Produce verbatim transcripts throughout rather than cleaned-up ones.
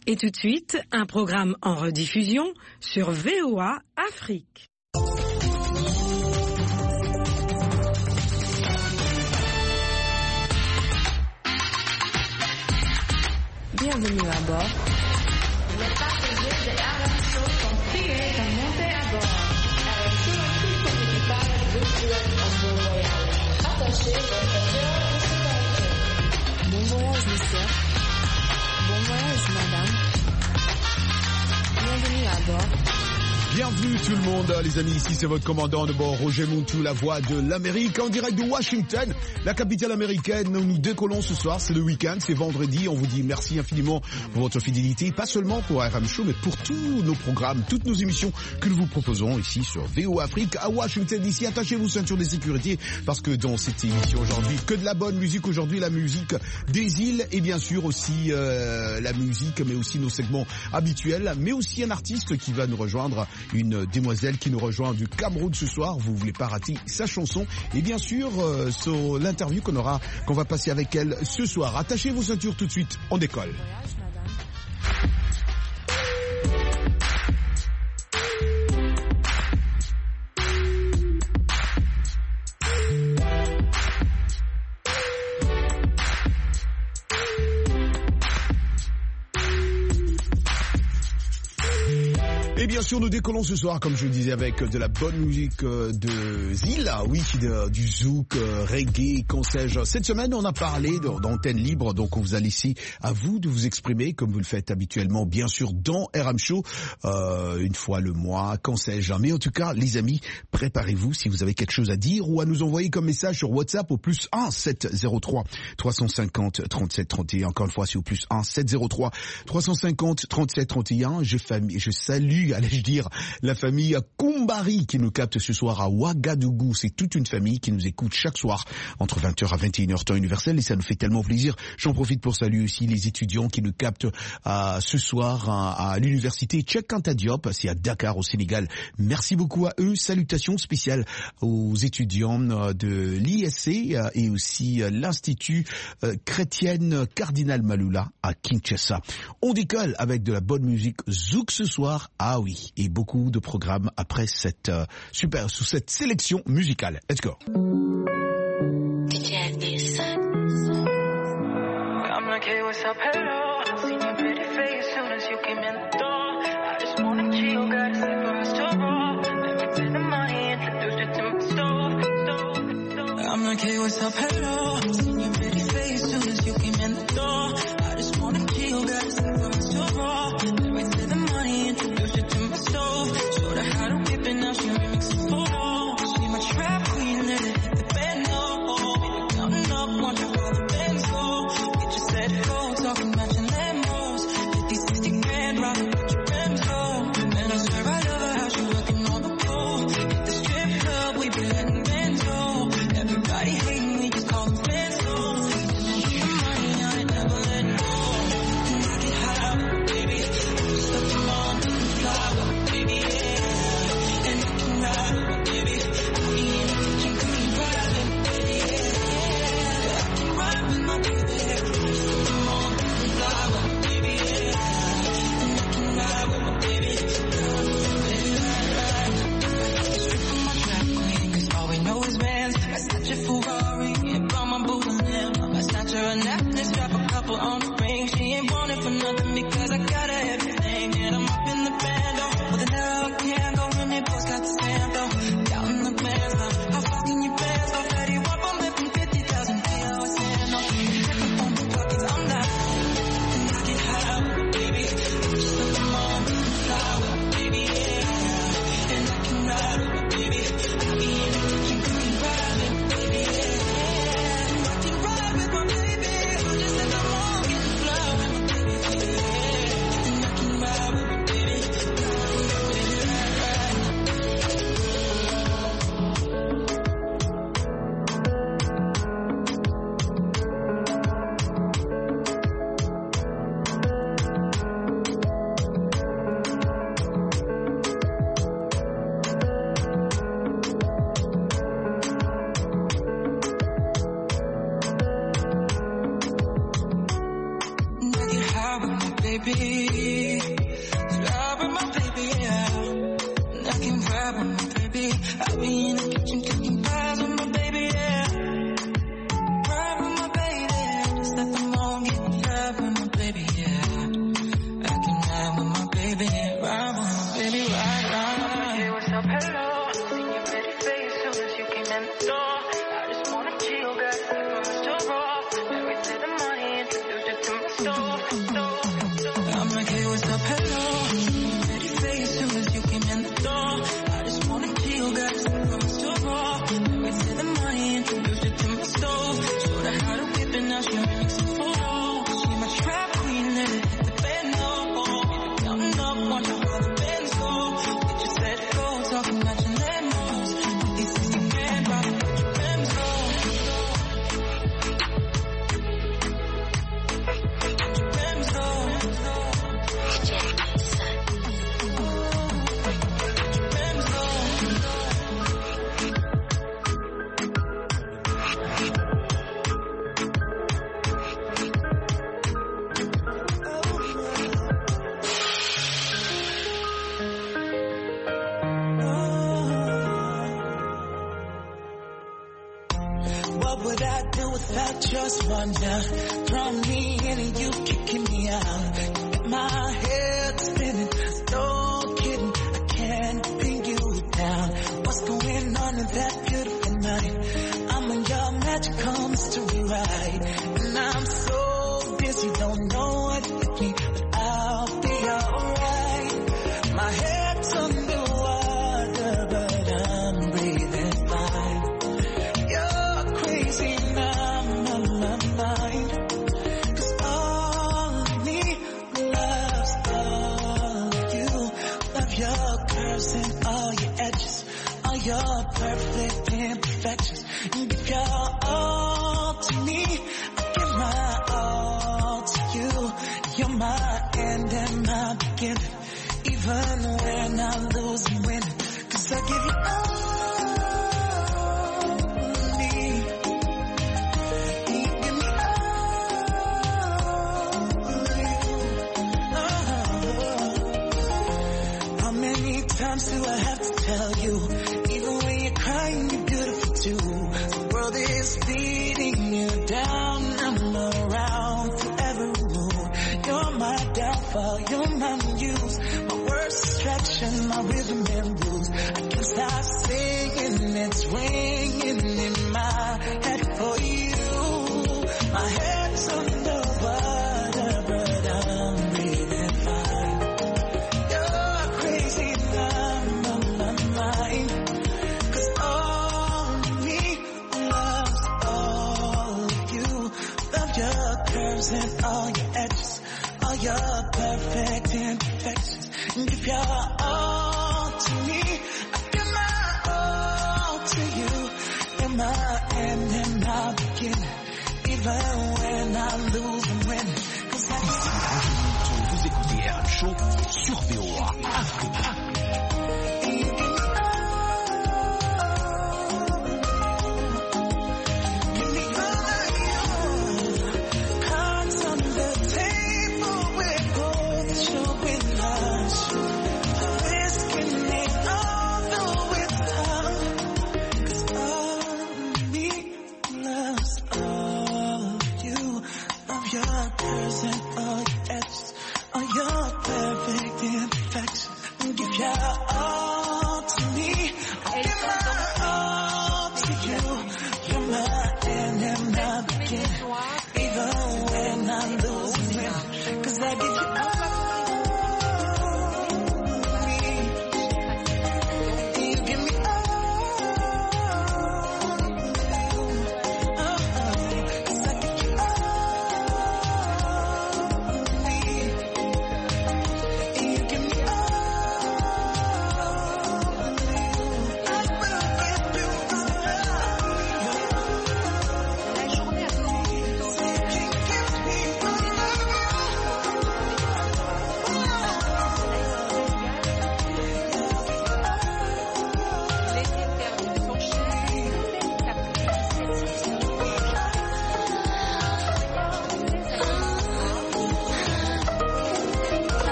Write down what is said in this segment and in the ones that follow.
Et tout de suite, un programme en rediffusion sur V O A Afrique. Bienvenue à bord. Les passagers de R M Show sont priés de monter à bord. R M Show inclut comme équipage deux pilotes en bon voyage. Attachez votre cœur de sécurité. Bon voyage, monsieur. Bon voyage, madame. Bienvenue à bord. Bienvenue tout le monde, les amis, ici c'est votre commandant de bord, Roger Montou, la voix de l'Amérique, en direct de Washington, la capitale américaine. Nous décollons ce soir, c'est le week-end, c'est vendredi, on vous dit merci infiniment pour votre fidélité, pas seulement pour R M Show, mais pour tous nos programmes, toutes nos émissions que nous vous proposons ici sur V O Afrique à Washington. Ici, attachez-vous ceinture de sécurité, parce que dans cette émission aujourd'hui, que de la bonne musique aujourd'hui, la musique des îles, et bien sûr aussi euh, la musique, mais aussi nos segments habituels, mais aussi un artiste qui va nous rejoindre, une demoiselle qui nous rejoint du Cameroun ce soir. Vous voulez pas rater sa chanson et bien sûr euh, sur l'interview qu'on aura, qu'on va passer avec elle ce soir. Attachez vos ceintures tout de suite, on décolle. Et bien sûr, nous décollons ce soir, comme je le disais, avec de la bonne musique de Zilla, oui, de, du zouk, reggae, qu'on sais-je. Cette semaine, on a parlé d'antenne libre, donc on vous a laissé à vous de vous exprimer, comme vous le faites habituellement, bien sûr, dans R M Show, euh, une fois le mois, qu'on sais-je. Mais en tout cas, les amis, préparez-vous si vous avez quelque chose à dire ou à nous envoyer comme message sur WhatsApp au plus un sept zéro trois trois cent cinquante trente-sept trente et un. Encore une fois, c'est au plus un sept zéro trois trois cent cinquante trente-sept trente et un. Je, fami- je salue allais-je dire, la famille Kumbari qui nous capte ce soir à Ouagadougou. C'est toute une famille qui nous écoute chaque soir entre vingt heures à vingt et une heures temps universel et ça nous fait tellement plaisir. J'en profite pour saluer aussi les étudiants qui nous captent euh, ce soir à, à l'université Cheikh Anta Diop, c'est à Dakar au Sénégal. Merci beaucoup à eux. Salutations spéciales aux étudiants de l'I S C et aussi l'Institut chrétienne Cardinal Maloula à Kinshasa. On décolle avec de la bonne musique zouk ce soir. Ah oui, et beaucoup de programmes après cette euh, super, sous cette sélection musicale. Let's go. I'm like, hey, what's up, hello? I seen your pretty face soon as you came in the door. I just wanna chill, got a sip of restaurant. Let me take the money, introduce you to my stove, stove, stove. I'm like, hey, what's up, hello? I seen your pretty face soon as you came in the door. I just wanna chill, got a sip of restaurant. Let me take the money, introduce you to my stove. Showed her how to whip it, now she remixes photos. She my trap queen, let it hit the bando. Baby, counting up, watch her for the benzo. Get your set go, talking about your Lambos. fifty, sixty grand, rockin' with your Benzo. And I swear I love her, how she working on the pole. Hit the strip club, we be letting Benzo. Everybody hating, we just call them Benzo. The money, I ain't never letting go. And I get high, baby. Stuff them on, fly with baby, yeah. And I can ride with baby. I be in the kitchen cooking private, baby, yeah. I can ride with my baby. Stuff them on, fly with baby, yeah. And I can ride with my baby. Baby, ride, ride. Strip on my trap queen, cause all we know is bands. I snatch a Ferrari and buy my boo a lamb. I snatch her a necklace, drop a couple on the ring. She ain't want it for nothing because I got her everything. And I'm up in the band, with an arrow candle. And they both got the sand, though. Counting the bands, now. How far can you bands, though? Ready, one I'm living fifty thousand P O sand, though. Check up on the pockets, I'm down. And I get high, baby. Just let them on, fly with baby, yeah. And I can ride with baby. I be in the kitchen cooking private, baby, yeah. I can ride with my baby. Just let them on, get fly with my baby, yeah. baby. Fly with my baby, yeah. And I can ride with my baby. I'll be in the kitchen cooking pies with my baby, yeah. Ride with my baby. Just let them all get fly with my baby, yeah. I can ride with my baby, ride with my baby, ride, ride. Hey, what's up, hello? Seen your pretty face soon as you came in the door. I just wanna chill, got to from the store off. Married to the money, introduced you to my stove, stove, stove. I'm like, hey, what's up, hello? Pretty face soon as you came in the door. I just wanna chill, got to from the store off. Married to the money, introduced you to my stove. Showed her how to whip and now she remixing photos. She my trap queen, let it hit the band, no. Counting up, watch how all the bands go. We just let it go, talking about your Lambos. These sixty man, riding with your Benz, go. Your Benz, go. What would I do without just wonder? Throw me in and you kicking me out. Get my head spinning, no kidding, I can't pin you down. What's going on in that beautiful night? I'm on your magical mystery ride, and I'm so busy, don't know what hit me, but I'll be alright. My head's underwater, but I'm breathing fine. You're crazy now, my, my mind. Cause all of me loves all of you. Love your curves and all your edges, all your perfect imperfections. You give your all to me, I give my all to you. You're my end and my beginning, even when I lose and win. Cause I give you all. Times do I have to tell you? Even when you're crying, you're beautiful too. The world is beating you down. I'm around for every mood. You're my downfall, you're my muse, my worst distraction, my rhythm and blues. I can't stop singing, it's ringing in my head for you. My head's underwater, but I'm breathing fine. You're crazy now, my mind. Cause all of me loves all of you. Love your curves and all your edges, all your perfect imperfections. And give your all to me, I give my all to you. You're my end and my beginning, even when I lose and win. Cause I Vous écoutez R M Show sur V O A Afrique.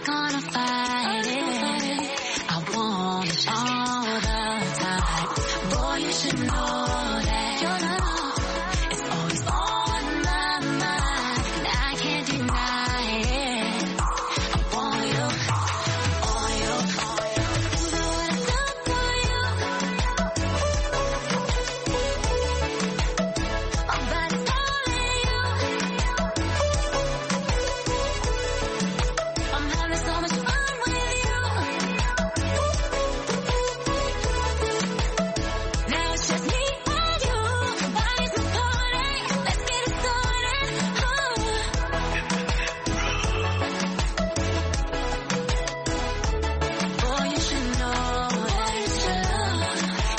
gonna fight it. I want it all the time. Boy, you should know that your love is always on my mind. And I can't deny it. I want you, want you, want you. Do what I do for you. My body's calling you. I'm having so much fun with you. Now it's just me and you. Bodies recording. Let's get it started. Oh. Boy, you should know that it's your love.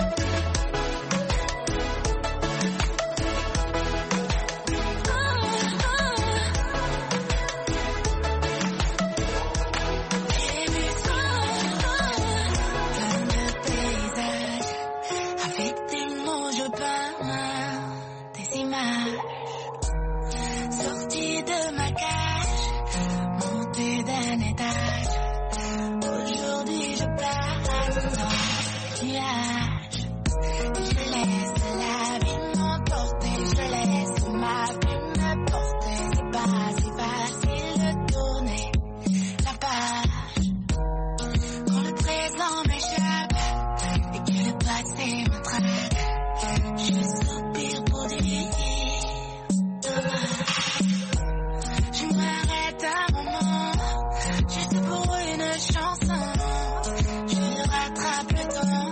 Baby, it's fun. Plein de paysages. Avec tes mots, je peins des images. Sortie de ma cage, montée d'un étage. Aujourd'hui, je plane dans les nuages. Je laisse la vie m'emporter, je laisse ma vie me porter. C'est pas si facile de tourner la page. Quand le présent m'échappe et que le passé me traque, je soupire pour dire dommage. Je m'arrête un moment, juste pour une chanson. Je rattrape le temps,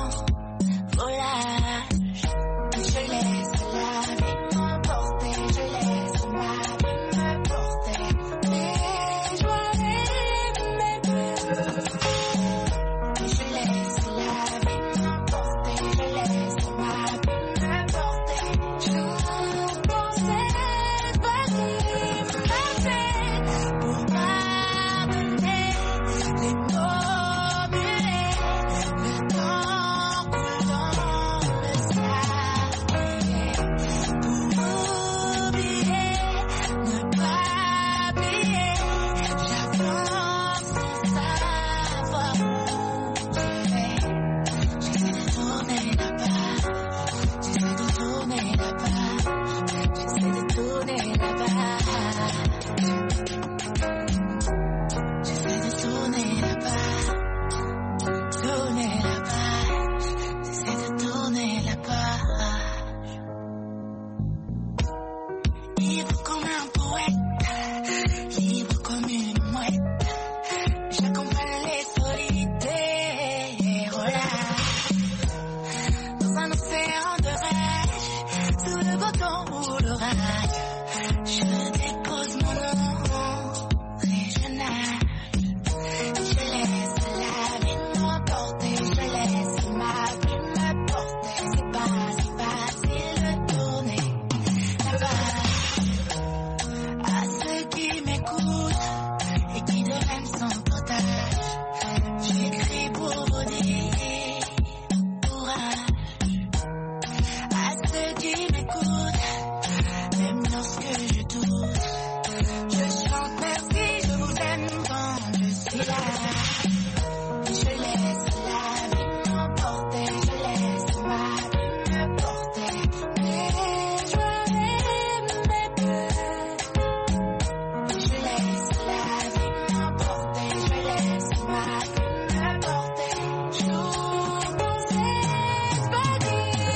volage. Je laisse la vie m'emporter, je laisse ma vie me porter. Mais joie et mes peurs. Je laisse la vie m'emporter, je laisse ma vie me porter. J'ouvre pour cette vague m'appelle pour pardonner les mots muets. Le temps coule dans le sable. Pour oublier, ne pas plier. J'avance sans savoir où je vais. J'essaie de tourner la page. J'essaie de tourner la page. J'essaie de tourner la page. J'essaie de tourner la page. Tourner la page. J'essaie de tourner la page. Libre comme un poète, libre comme une mouette. J'accompagne les solitaires, relâche. Dans un océan de rage, sous le beau temps ou l'orage, je dépose mon nom et je nage. Je laisse la vie m'emporter, je laisse ma vie me porter. C'est pas si facile de tourner la page. À ceux qui m'écoutent et qui deviennent sans portage, j'écris pour vous dire courage. À ceux qui m'écoutent, même lorsque je doute, je chante merci, je vous aime quand je suis là. Je laisse la vie m'emporter, je laisse ma vie me porter. Mes joies et mes peurs. Je laisse la vie m'emporter, je laisse ma vie me porter. J'ouvre pour cette vague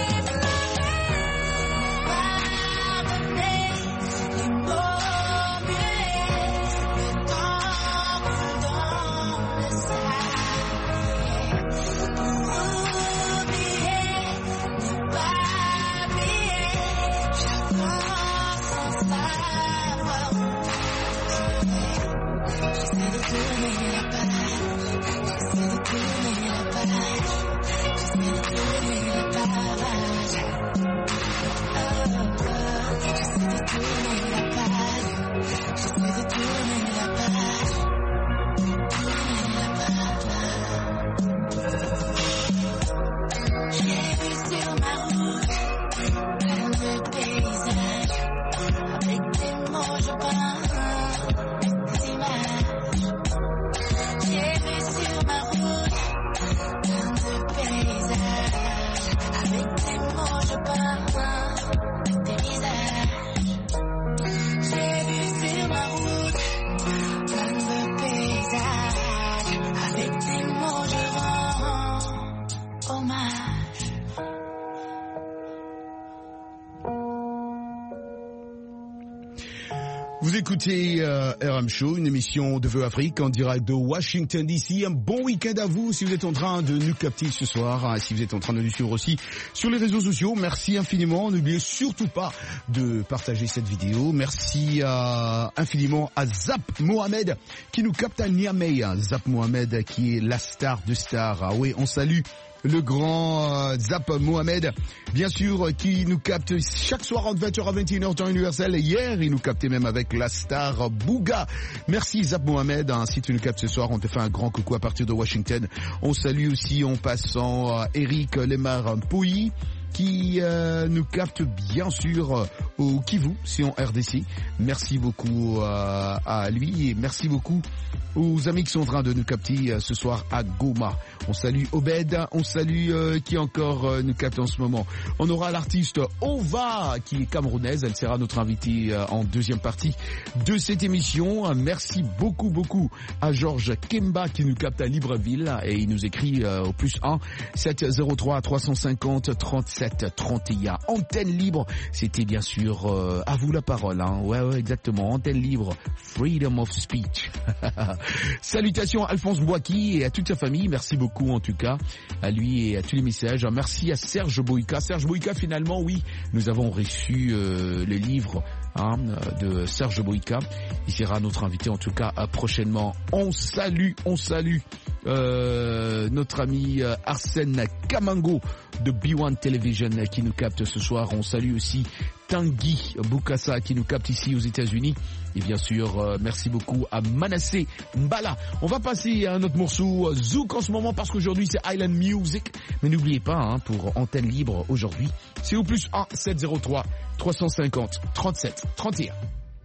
pardonner les mots muets. Le temps coule dans le sable. Pour oublier, ne pas plier. J'avance sans savoir où je vais. J'essaie de tourner la page. J'essaie de tourner la page. J'essaie de tourner la page. Oh, oh. J'essaie de tourner la page. J'essaie de tourner la page. Tourner la page. J'ai vu sur ma route plein de paysages. Avec des mots je peins des images. écoutez euh, R M Show, une émission de Vœux Afrique en direct de Washington D C. Un bon week-end à vous si vous êtes en train de nous capter ce soir, hein, si vous êtes en train de nous suivre aussi sur les réseaux sociaux. Merci infiniment. N'oubliez surtout pas de partager cette vidéo. Merci euh, infiniment à Zap Mohamed qui nous capte à Niamey. Zap Mohamed qui est la star de stars. Ah oui, on salue le grand euh, Zap Mohamed, bien sûr, qui nous capte chaque soir entre vingt heures à vingt et une heures temps universel. Hier, il nous captait même avec la star Bouga. Merci Zap Mohamed, hein, si tu nous captes ce soir, on te fait un grand coucou à partir de Washington. On salue aussi en passant euh, Eric Lemar Pouilly, qui euh, nous capte bien sûr euh, au Kivu, c'est en R D C. Merci beaucoup euh, à lui et merci beaucoup aux amis qui sont en train de nous capter euh, ce soir à Goma. On salue Obed, on salue euh, qui encore euh, nous capte en ce moment. On aura l'artiste Ova qui est camerounaise, elle sera notre invitée euh, en deuxième partie de cette émission. Merci beaucoup beaucoup à Georges Kemba qui nous capte à Libreville et il nous écrit euh, au plus un sept zéro trois trois cent cinquante trente-sept trente et un. Antenne libre, c'était bien sûr euh, à vous la parole, hein. Ouais ouais exactement, antenne libre, freedom of speech. Salutations à Alphonse Boaki et à toute sa famille, merci beaucoup en tout cas à lui et à tous les messages. Merci à Serge Boïka. Serge Boïka, finalement oui, nous avons reçu euh, le livre hein, de Serge Boïka. Il sera notre invité en tout cas prochainement. On salue, on salue euh, notre ami Arsène Kamango de B un Television qui nous capte ce soir. On salue aussi Tanguy Bukasa qui nous capte ici aux États-Unis. Et bien sûr, euh, merci beaucoup à Manassé Mbala. On va passer à un autre morceau, Zouk en ce moment, parce qu'aujourd'hui c'est Island Music. Mais n'oubliez pas, hein, pour antenne libre aujourd'hui, c'est au plus un sept zéro trois trois cent cinquante trente-sept trente et un.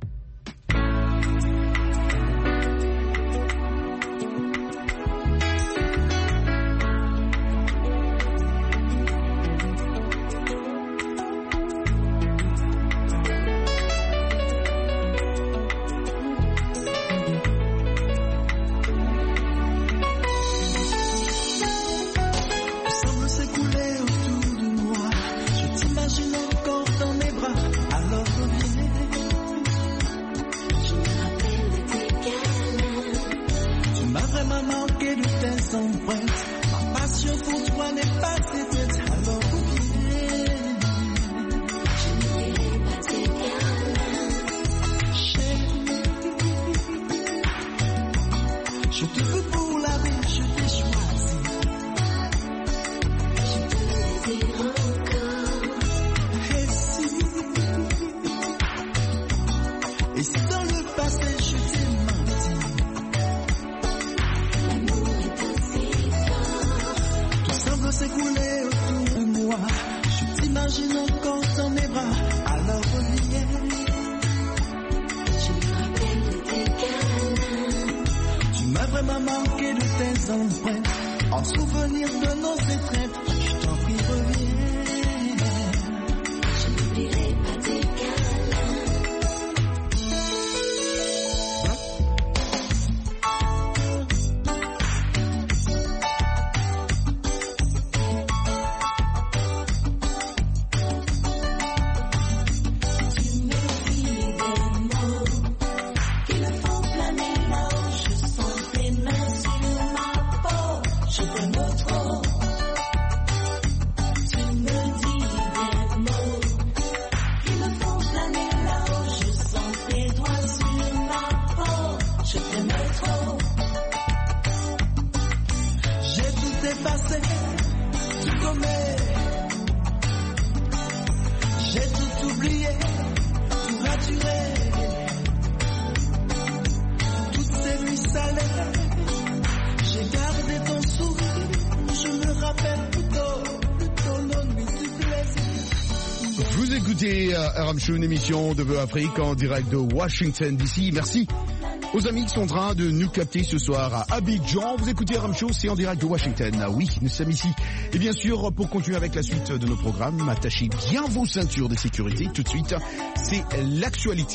R M Show, une émission de Vœux Afrique en direct de Washington D C. Merci aux amis qui sont en train de nous capter ce soir à Abidjan. Vous écoutez R M Show, c'est en direct de Washington. Ah oui, nous sommes ici. Et bien sûr, pour continuer avec la suite de nos programmes, attachez bien vos ceintures de sécurité. Tout de suite, c'est l'actualité.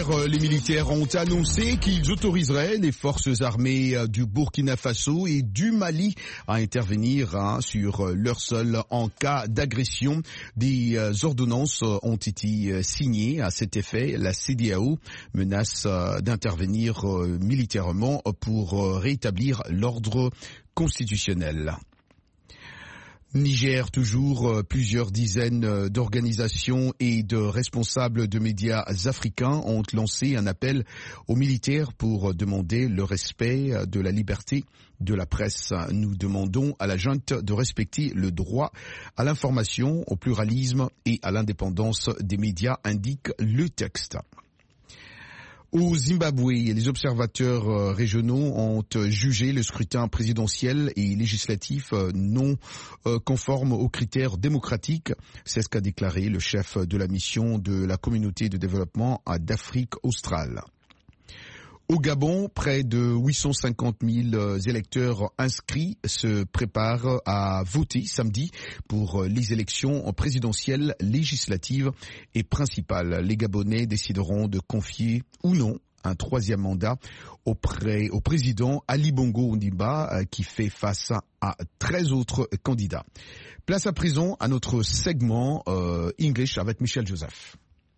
Hier, les militaires ont annoncé qu'ils autoriseraient les forces armées du Burkina Faso et du Mali à intervenir hein, sur leur sol en cas d'agression. Des ordonnances ont été signées à cet effet. La C D A O menace d'intervenir militairement pour rétablir l'ordre constitutionnel. Niger, toujours, plusieurs dizaines d'organisations et de responsables de médias africains ont lancé un appel aux militaires pour demander le respect de la liberté de la presse. Nous demandons à la junte de respecter le droit à l'information, au pluralisme et à l'indépendance des médias, indique le texte. Au Zimbabwe, les observateurs régionaux ont jugé le scrutin présidentiel et législatif non conforme aux critères démocratiques. C'est ce qu'a déclaré le chef de la mission de la communauté de développement d'Afrique australe. Au Gabon, près de huit cent cinquante mille électeurs inscrits se préparent à voter samedi pour les élections présidentielles, législatives et principales. Les Gabonais décideront de confier ou non un troisième mandat auprès, au président Ali Bongo Ondimba qui fait face à treize autres candidats. Place à présent à notre segment euh, English avec Michel Joseph.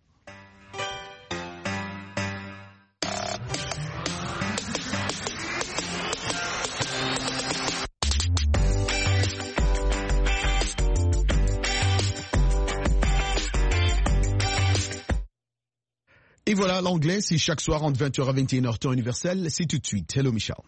Et voilà, l'anglais, c'est chaque soir entre vingt heures à vingt et une heures temps universel. C'est tout de suite. Hello, Michel.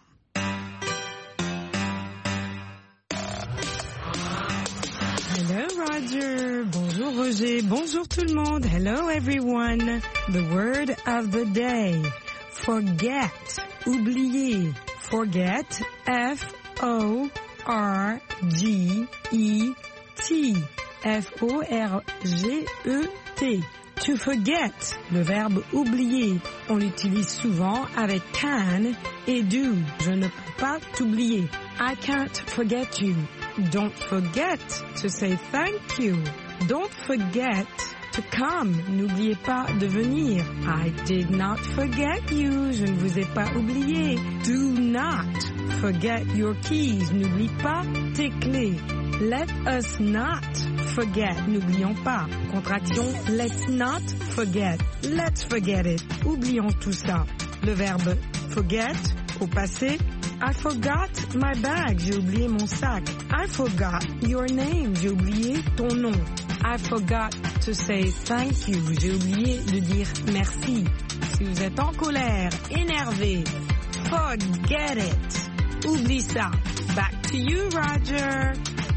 Hello, Roger. Bonjour, Roger. Bonjour, tout le monde. Hello, everyone. The word of the day. Forget. Oublier. Forget. F O R G E T. F O R G E T. To forget, le verbe oublier, on l'utilise souvent avec can et do. Je ne peux pas t'oublier. I can't forget you. Don't forget to say thank you. Don't forget to come. N'oubliez pas de venir. I did not forget you. Je ne vous ai pas oublié. Do not forget your keys. N'oublie pas tes clés. Let us not forget. N'oublions pas. Contraction. Let's not forget. Let's forget it. Oublions tout ça. Le verbe forget au passé. I forgot my bag. J'ai oublié mon sac. I forgot your name. J'ai oublié ton nom. I forgot to say thank you. J'ai oublié de dire merci. Si vous êtes en colère, énervé, forget it. Oublie ça. Back to you, Roger.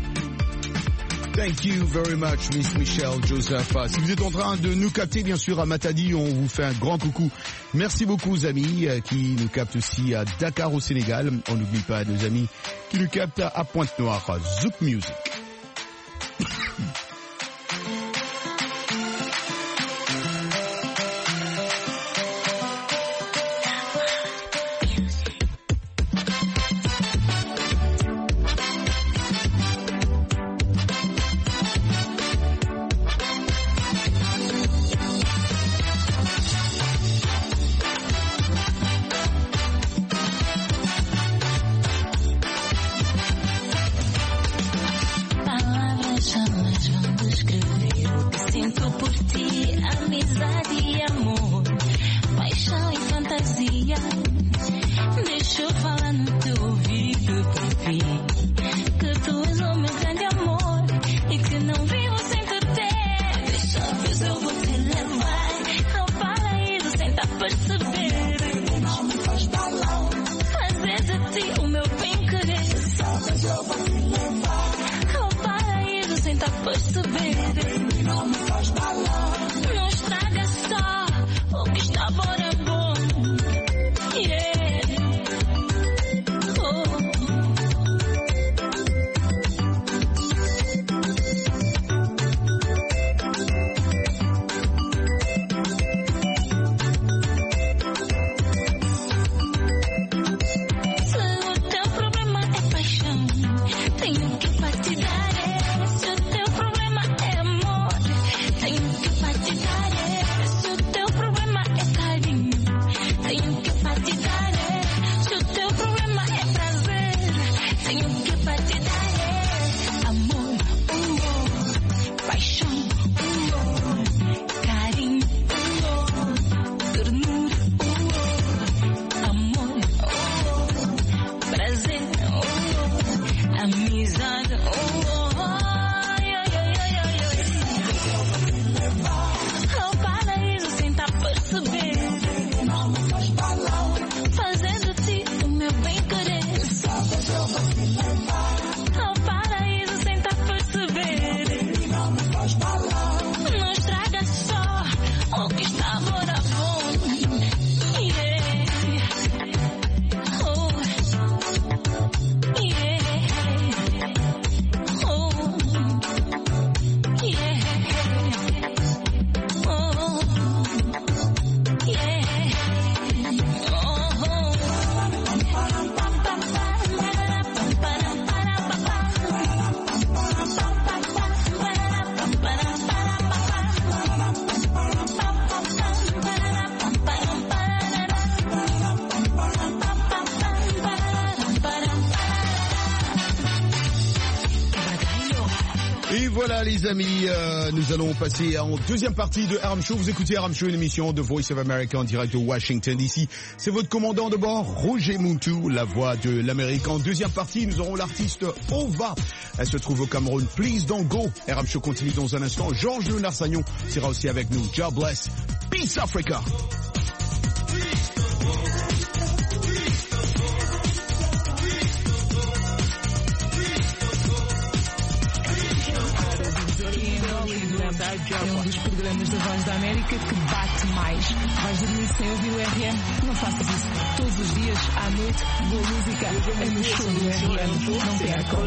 Thank you very much, Miss Michelle Joseph. Si vous êtes en train de nous capter, bien sûr, à Matadi, on vous fait un grand coucou. Merci beaucoup aux amis qui nous captent aussi à Dakar au Sénégal. On n'oublie pas nos amis qui nous captent à Pointe-Noire, Zouk Music. Tenho que partilhar. Se o teu problema é amor. voilà les amis, euh, nous allons passer en deuxième partie de R M Show. Vous écoutez R M Show, une émission de Voice of America en direct de Washington D C. C'est votre commandant de bord, Roger Muntu, la voix de l'Amérique. En deuxième partie, nous aurons l'artiste Ova. Elle se trouve au Cameroun. Please don't go. R M Show continue dans un instant. Georges Léonard Sagnon sera aussi avec nous. God bless. Peace Africa. É um dos programas da Voz da América que bate mais. Vais dormir sem ouvir o R M? Não faças isso. Todos os dias, à noite, boa música é no show do R M. Não percam.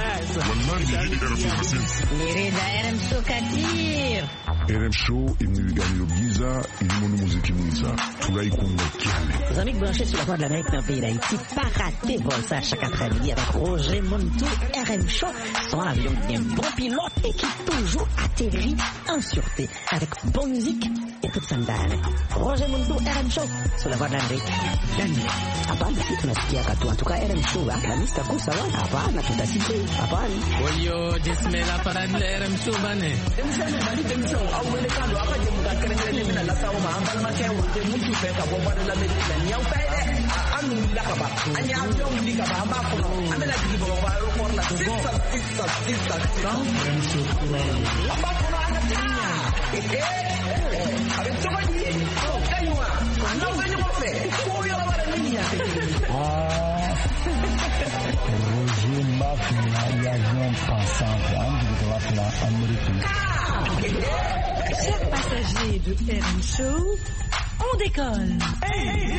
Mirida R M Show Katir. R M Show imnigano ilimono muziki mwiza tunaikunda kiale. Les amis branchés sur la Voix de l'Amérique dans le pays d'Haïti, pas rater vol ça chaque après-midi avec Roger Muntu. R M Show, son avion bien bon pilote et qui toujours atterrit en sûreté avec bonne musique et toute sa dame. Roger Muntu, R M Show, sur la Voix de l'Amérique. Hapana, si tunasikia katu. En tout cas, R M Show, la lista kusa wa hapana, tutasikia. Hapana. Oyo, jismela para de R M Show bane. Roger Mafia, l'avion passant de droite là, américain. Chers passagers de R M Show, on décolle. Hey,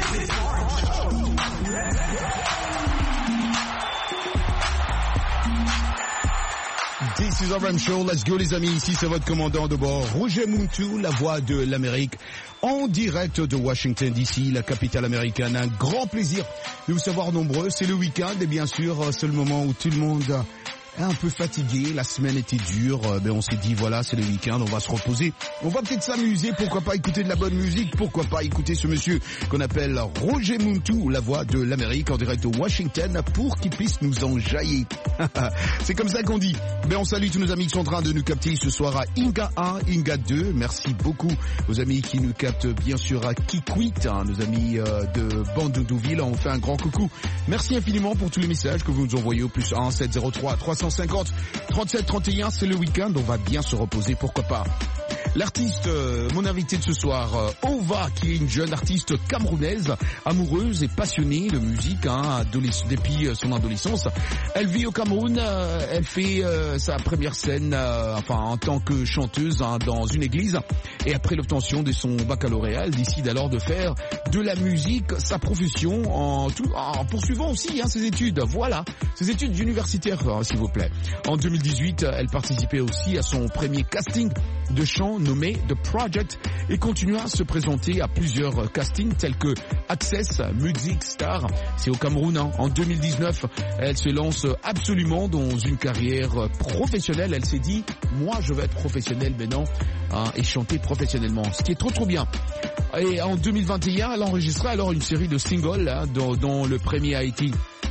This is R M Show, let's go les amis, ici c'est votre commandant de bord, Roger Muntu, la voix de l'Amérique, en direct de Washington D C, la capitale américaine. Un grand plaisir de vous savoir nombreux, c'est le week-end et bien sûr c'est le moment où tout le monde est un peu fatigué, la semaine était dure, ben on s'est dit voilà c'est le week-end, on va se reposer, on va peut-être s'amuser, pourquoi pas écouter de la bonne musique, pourquoi pas écouter ce monsieur qu'on appelle Roger Muntu, la voix de l'Amérique en direct de Washington pour qu'il puisse nous enjailler. C'est comme ça qu'on dit. Ben on salue tous nos amis qui sont en train de nous capter ce soir à Inga un, Inga deux, merci beaucoup aux amis qui nous captent bien sûr à Kikwit, hein, nos amis euh, de Bandundouville, on fait un grand coucou. Merci infiniment pour tous les messages que vous nous envoyez au plus un sept zéro trois trois cent cinquante trente-sept trente et un, c'est le week-end, on va bien se reposer, pourquoi pas. L'artiste, euh, mon invité de ce soir, euh, Ova, qui est une jeune artiste camerounaise, amoureuse et passionnée de musique, hein, depuis son adolescence. Elle vit au Cameroun, euh, elle fait euh, sa première scène, euh, enfin en tant que chanteuse hein, dans une église. Et après l'obtention de son baccalauréat, elle décide alors de faire de la musique sa profession en, tout, en poursuivant aussi hein, ses études. Voilà, ses études universitaires, hein, s'il vous plaît. En deux mille dix-huit, elle participait aussi à son premier casting de chant nommé The Project et continua à se présenter à plusieurs castings tels que Access Music Star, c'est au Cameroun. Hein. En deux mille dix-neuf, elle se lance absolument dans une carrière professionnelle. Elle s'est dit, moi je veux être professionnelle maintenant hein, et chanter professionnellement, ce qui est trop trop bien. Et en deux mille vingt et un, elle enregistra alors une série de singles hein, dont, dont le premier a été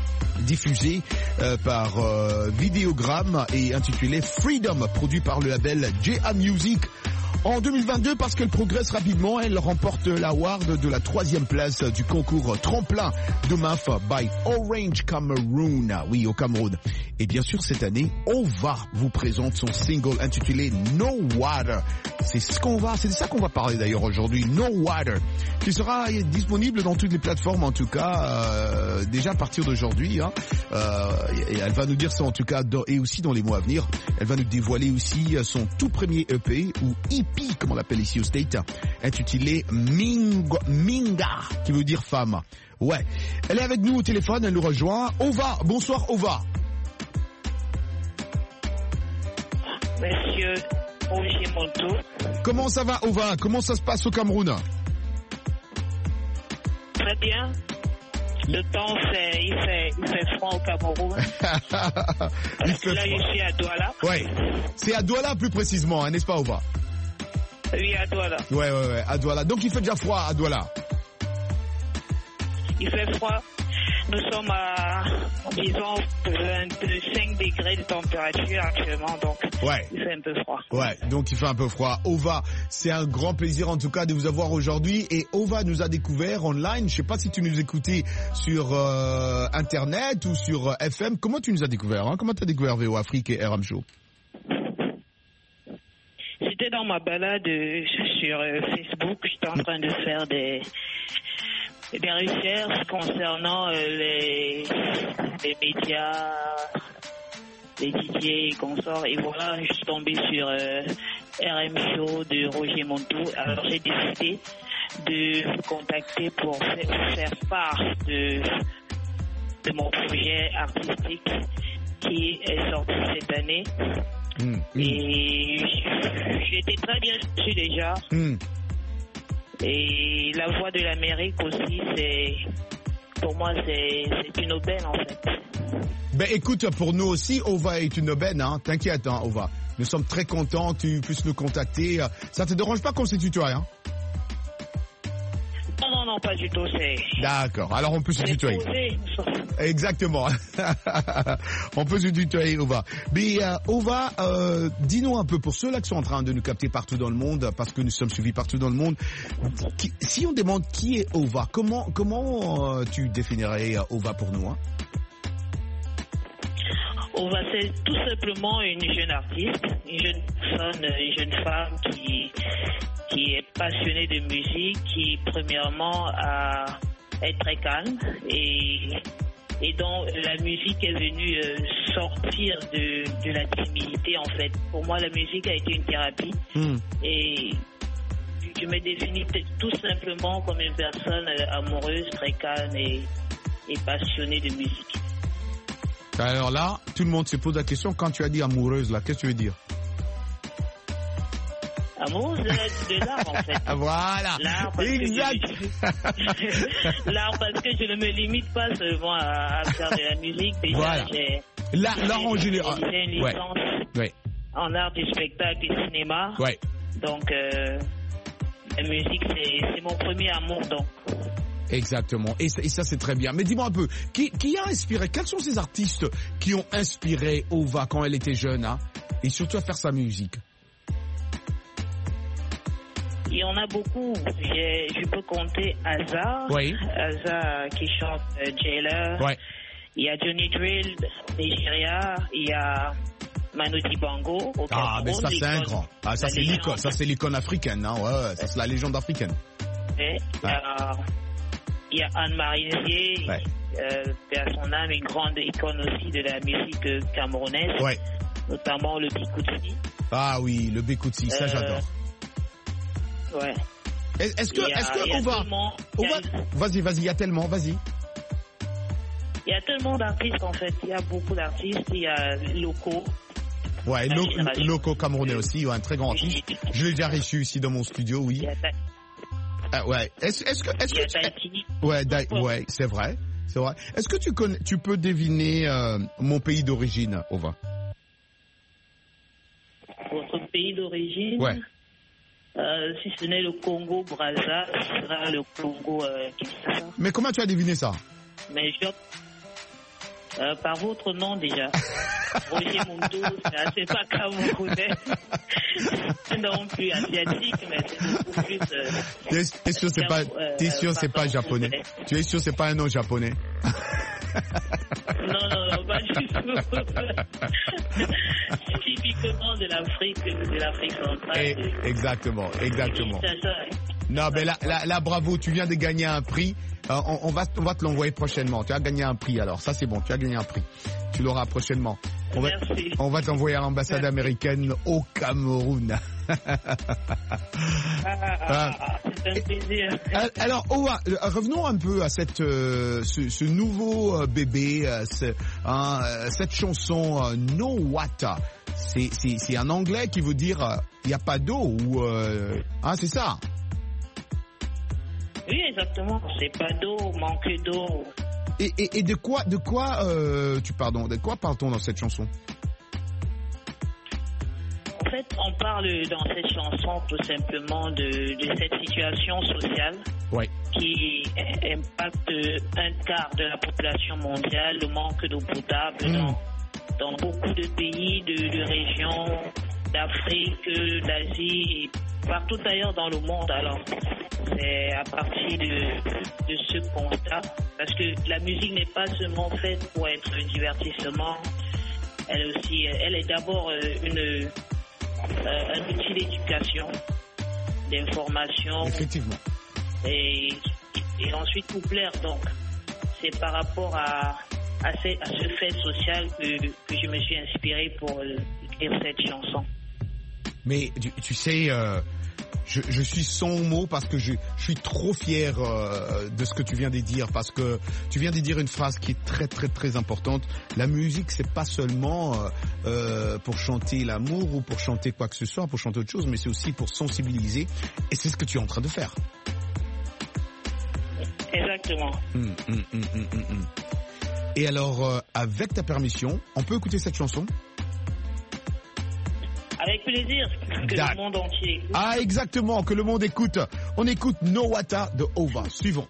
diffusé euh, par euh, Vidéogramme et intitulé Freedom, produit par le label J A Music. En deux mille vingt-deux, parce qu'elle progresse rapidement, elle remporte l'award de la troisième place du concours tremplin de M A F by Orange Cameroon, oui, au Cameroun. Et bien sûr, cette année, Ova vous présente son single intitulé No Water. C'est ce qu'on va, c'est de ça qu'on va parler d'ailleurs aujourd'hui, No Water, qui sera disponible dans toutes les plateformes en tout cas, euh, déjà à partir d'aujourd'hui. Hein. Euh, et elle va nous dire ça en tout cas, dans, et aussi dans les mois à venir. Elle va nous dévoiler aussi son tout premier E P ou E P, comme on l'appelle ici au State, intitulé Mingo, Minga, qui veut dire femme. Ouais, elle est avec nous au téléphone, elle nous rejoint. Ova, bonsoir Ova. Monsieur Roger Muntu. Comment ça va Ova? Comment ça se passe au Cameroun? Très bien. Le temps, c'est, il fait, il fait froid au Cameroun. Parce que là, froid. Je suis à Douala. Ouais. C'est à Douala plus précisément, hein, n'est-ce pas Ova? Oui, à Douala. Ouais, ouais, ouais, à Douala. Donc il fait déjà froid à Douala. Il fait froid. nous sommes à, disons, vingt-cinq degrés de température actuellement, donc ouais. il fait un peu froid. Ouais, donc il fait un peu froid. Ova, c'est un grand plaisir en tout cas de vous avoir aujourd'hui. Et Ova nous a découvert online. Je sais pas si tu nous écoutais sur euh, Internet ou sur euh, F M. Comment tu nous as découvert hein? Comment tu as découvert V O Afrique et R M Show? C'était dans ma balade euh, sur euh, Facebook. J'étais en train de faire des... des recherches concernant euh, les, les médias, les D J et consorts. Et voilà, je suis tombé sur euh, R M Show de Roger Montou. Alors j'ai décidé de vous contacter pour faire, faire part de, de mon projet artistique qui est sorti cette année. Mmh, mmh. Et j'ai été très bien reçu déjà. Mmh. Et la voix de l'Amérique aussi, c'est, pour moi, c'est, c'est une aubaine en fait. Ben écoute, pour nous aussi, Ova est une aubaine, hein. T'inquiète, hein, Ova. Nous sommes très contents que tu puisses nous contacter. Ça te dérange pas qu'on se tutoie, hein? Non, non, non, pas du tout, c'est... D'accord, alors on peut se tutoyer. Exactement. On peut se tutoyer, Ova. Mais euh, Ova, euh, dis-nous un peu, pour ceux-là qui sont en train de nous capter partout dans le monde, parce que nous sommes suivis partout dans le monde, qui, si on demande qui est Ova, comment, comment euh, tu définirais Ova pour nous, hein? Ova, c'est tout simplement une jeune artiste, une jeune personne, une jeune femme qui... qui est passionnée de musique, qui premièrement a, est très calme et, et dont la musique est venue euh, sortir de, de la timidité en fait. Pour moi, la musique a été une thérapie mm. et je me définis tout simplement comme une personne amoureuse, très calme et, et passionnée de musique. Alors là, tout le monde se pose la question, quand tu as dit amoureuse, là, qu'est-ce que tu veux dire? Amoureuse de, de l'art en fait. Voilà. L'art parce, exact. Que je, l'art parce que je ne me limite pas seulement à, à faire de la musique. Déjà, voilà. j'ai, l'art, l'art en général. J'ai une licence ouais. Ouais. en art du spectacle et cinéma. Ouais. Donc, euh, la musique, c'est, c'est mon premier amour, donc. Exactement. Et, et ça, c'est très bien. Mais dis-moi un peu, qui, qui a inspiré, quels sont ces artistes qui ont inspiré Ova quand elle était jeune, hein, et surtout à faire sa musique? Il y en a beaucoup. J'ai, je peux compter Aza. Oui. Aza qui chante euh, Jailer. Ouais. Il y a Johnny Drill, Nigeria. Il y a Manu Dibango. Au ah, mais ça, c'est un grand. Ah, ça, c'est légende. l'icône, ça, c'est l'icône africaine, hein. Ouais, ouais, ça, c'est la légende africaine. Et il y a, il y a Anne-Marie Nier. Ouais. Euh, à son âme, une grande icône aussi de la musique camerounaise. Ouais. Notamment le Bikoutsi. Ah oui, le Bikoutsi, ça, euh, j'adore. Ouais. Est-ce que, est-ce que on va, on va, vas-y, vas-y, il y a tellement, vas-y. Il y a tellement d'artistes en fait. Il y a beaucoup d'artistes. Il y a locaux. Ouais, lo, locaux camerounais aussi, ouais, un très grand artiste. Je l'ai déjà reçu ici dans mon studio, oui. Il y a ta... ah, ouais. Est-ce, est-ce que, est-ce que, tu... ouais, da... ouais, c'est vrai, c'est vrai. Est-ce que tu connais, tu peux deviner euh, mon pays d'origine, Ova? Votre pays d'origine? Ouais. Euh, si ce n'est le Congo Brazza, ce sera le Congo euh, Kinshasa. Mais comment tu as deviné ça? Mais je... Euh, par votre nom déjà. Roger Montou, c'est pas camerounais. Non plus asiatique, mais c'est beaucoup plus... Euh, t'es, t'es sûr c'est pas, t'es sûr c'est pas japonais? Tu es sûr c'est pas un nom japonais? Non, non, non, pas du tout. C'est typiquement de l'Afrique, de l'Afrique centrale. Et, exactement, exactement. Non, mais là, là, là, bravo, tu viens de gagner un prix. Euh, on, on, va, on va te l'envoyer prochainement. Tu as gagné un prix alors. Ça, c'est bon, tu as gagné un prix. Tu l'auras prochainement. On va, Merci. On va t'envoyer à l'ambassade Merci. américaine au Cameroun. ah, ah, c'est un plaisir. Alors, oh, revenons un peu à cette, euh, ce, ce nouveau euh, bébé, euh, ce, hein, euh, cette chanson euh, No Water. C'est, c'est, c'est en anglais qui veut dire il euh, n'y a pas d'eau ou euh, hein, c'est ça? Oui, exactement. C'est pas d'eau, manque d'eau. Et, et, et de quoi, de quoi, euh, tu pardon, de quoi parle-t-on dans cette chanson? En fait, on parle dans cette chanson tout simplement de, de cette situation sociale ouais. qui impacte un quart de la population mondiale, le manque d'eau potable Mmh. dans, dans beaucoup de pays, de, de régions d'Afrique, d'Asie et partout ailleurs dans le monde. Alors, c'est à partir de, de ce constat, parce que la musique n'est pas seulement faite pour être un divertissement, elle aussi, elle est d'abord une, euh, un outil d'éducation, d'information. Effectivement. Et, et ensuite pour plaire. Donc, c'est par rapport à, à, ce, à ce fait social que, que je me suis inspiré pour euh, écrire cette chanson. Mais tu, tu sais, euh, je, je suis sans mots parce que je, je suis trop fier euh, de ce que tu viens de dire, parce que tu viens de dire une phrase qui est très très très importante. La musique, c'est pas seulement euh, euh, pour chanter l'amour ou pour chanter quoi que ce soit, pour chanter autre chose, mais c'est aussi pour sensibiliser. Et c'est ce que tu es en train de faire. Exactement. Hum, hum, hum, hum, hum, hum. Et alors, euh, avec ta permission, on peut écouter cette chanson? Avec plaisir, que D'ac- le monde entier écoute. Ah, exactement, que le monde écoute. On écoute No Wata de Ova. Suivons.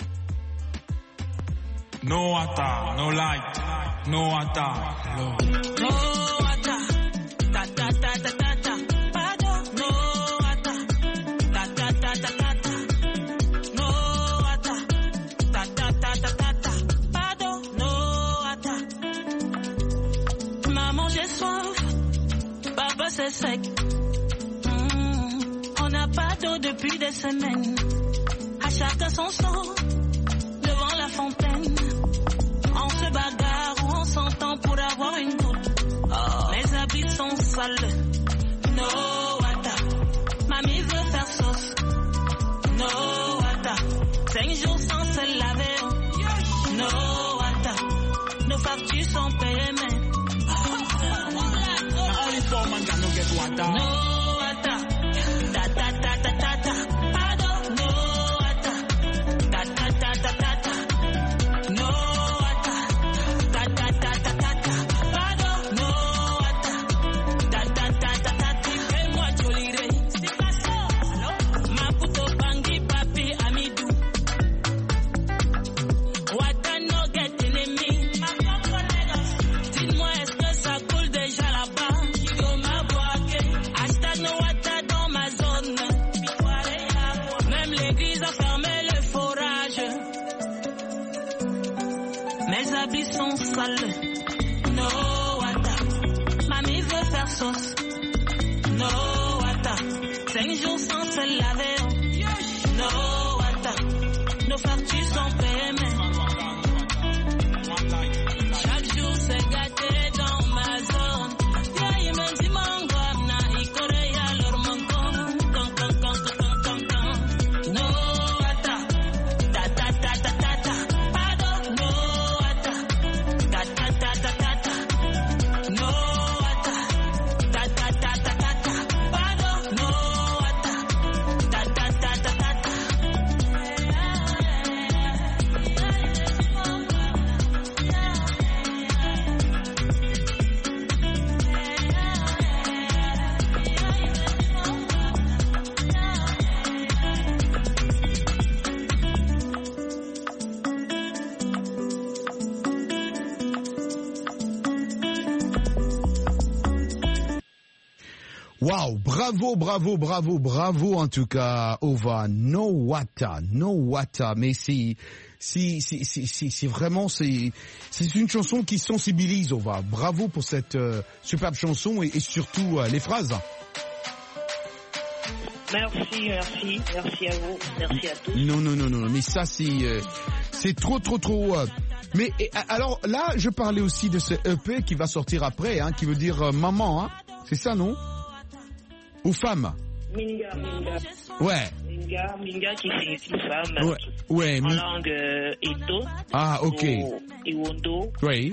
No water, no light, no water, love. No water, ta ta ta ta ta ta. Pardon, no water, ta ta ta ta ta ta. No water, ta ta ta ta ta ta. Pardon, no water. Maman, j'ai soif, papa c'est sec. Mm, on n'a pas d'eau depuis des semaines. À chacun son sort, devant la fontaine. On se bagarre ou on s'entend pour avoir une goutte. Oh. Mes habits sont sales. No water. Mamie veut faire sauce. No water. Cinq jours sans se laver. No water. Nos factures sont payées, mais no water. Ta ta ta ta ta ta. Pardon. No water. Ta ta ta ta ta ta. No water. Ta ta ta ta ta ta. Pardon. No water. Ta ta ta ta ta ta. Fais-moi jolire. C'est pas ça. Maputo Bangi Papi Amidou. Water no get enemy. Dis-moi, est-ce que ça coule déjà là-bas? Yo ma boaké. Hashtag no water dans ma zone. Même l'église a fermé le forage. Mes habits sont sales. No water. Mamie veut faire sauce. No water. Cinq jours sans se laver. No water. Nos factures sont payées, mais chaque jour c'est gâté dans ma zone. Yeah, il me dit mango, na ikoreya leur mango. Con, con, con, con, con, con. No water. Ta ta ta ta ta ta. Pardon. No water. Ta ta ta ta ta ta. No water. Ta ta ta ta ta ta. Pardon. No water. Ta ta ta ta ta ta. Waouh, bravo, bravo, bravo, bravo en tout cas, Ova. No Wata, no Wata. Mais c'est, c'est, c'est, c'est, c'est, c'est vraiment, c'est, c'est une chanson qui sensibilise, Ova. Bravo pour cette euh, superbe chanson et, et surtout euh, les phrases. Merci, merci, merci à vous, merci à tous. Non, non, non, non, mais ça c'est, euh, c'est trop, trop, trop. Euh, mais et, alors là, je parlais aussi de ce E P qui va sortir après, hein, qui veut dire euh, maman, hein. C'est ça, non? Ou femme? Minga, Minga. Ouais. Minga, Minga qui signifie femme. Ouais, ouais. En mi- langue euh, Eto. Ah, ok. Ou Iwondo. Oui.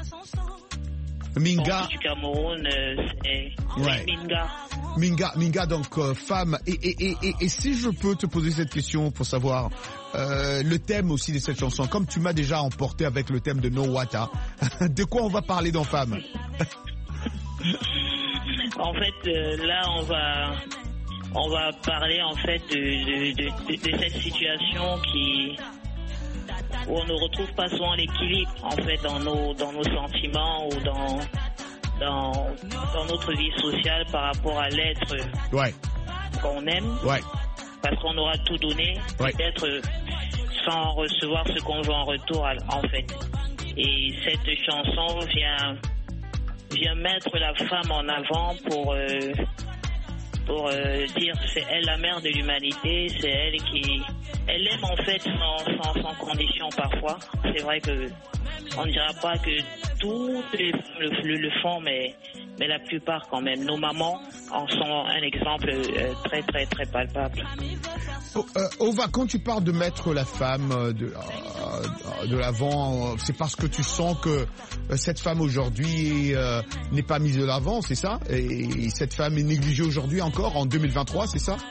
Minga. Du Cameroun, euh, c'est Ouais. Minga. Minga, Minga, donc euh, femme. Et, et, et, et, et si je peux te poser cette question pour savoir euh, le thème aussi de cette chanson, comme tu m'as déjà emporté avec le thème de No Wata, de quoi on va parler dans Femme? En fait, euh, là, on va on va parler en fait de, de, de, de, de cette situation qui où on ne retrouve pas souvent l'équilibre en fait dans nos dans nos sentiments ou dans dans dans notre vie sociale par rapport à l'être ouais. qu'on aime. Ouais. Parce qu'on aura tout donné, ouais. peut-être sans recevoir ce qu'on veut en retour en fait. Et cette chanson vient vient mettre la femme en avant pour euh, pour euh, dire c'est elle la mère de l'humanité, c'est elle qui elle aime en fait sans, sans, sans condition parfois. C'est vrai que on ne dira pas que toutes les femmes le, le, le font, mais mais la plupart quand même. Nos mamans en sont un exemple euh, très très très palpable. Oh, euh, Ova, quand tu parles de mettre la femme euh, de, euh, de l'avant, euh, c'est parce que tu sens que euh, cette femme aujourd'hui euh, n'est pas mise de l'avant, c'est ça? Et, et cette femme est négligée aujourd'hui encore, en deux mille vingt-trois, c'est ça?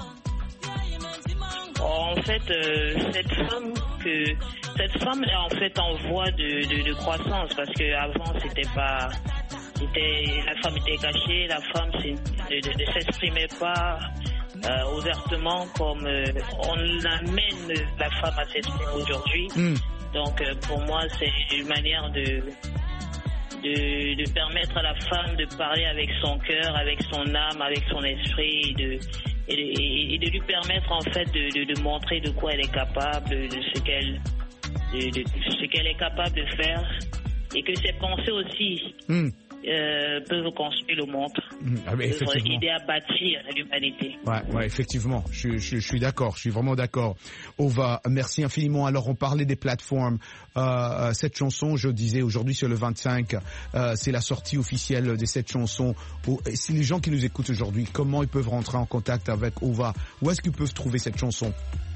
En fait, euh, cette femme que cette femme est en fait en voie de, de, de croissance parce que avant c'était pas, c'était la femme était cachée, la femme ne de, de, de s'exprimait pas euh, ouvertement comme euh, on amène la femme à s'exprimer aujourd'hui. Mm. Donc euh, pour moi c'est une manière de De, de permettre à la femme de parler avec son cœur, avec son âme, avec son esprit, et de, et de, et de lui permettre en fait de, de, de montrer de quoi elle est capable, de, de ce qu'elle de, de ce qu'elle est capable de faire, et que ses pensées aussi mm. euh, peuvent construire le monde, mm. ah, peuvent aider à bâtir l'humanité. Ouais, ouais, effectivement, je, je, je suis d'accord, je suis vraiment d'accord. Ova, merci infiniment. Alors on parlait des plateformes. Euh, cette chanson, je disais aujourd'hui sur le vingt-cinq, euh, c'est la sortie officielle de cette chanson. Et si les gens qui nous écoutent aujourd'hui, comment ils peuvent rentrer en contact avec Ova? Où est-ce qu'ils peuvent trouver cette chanson?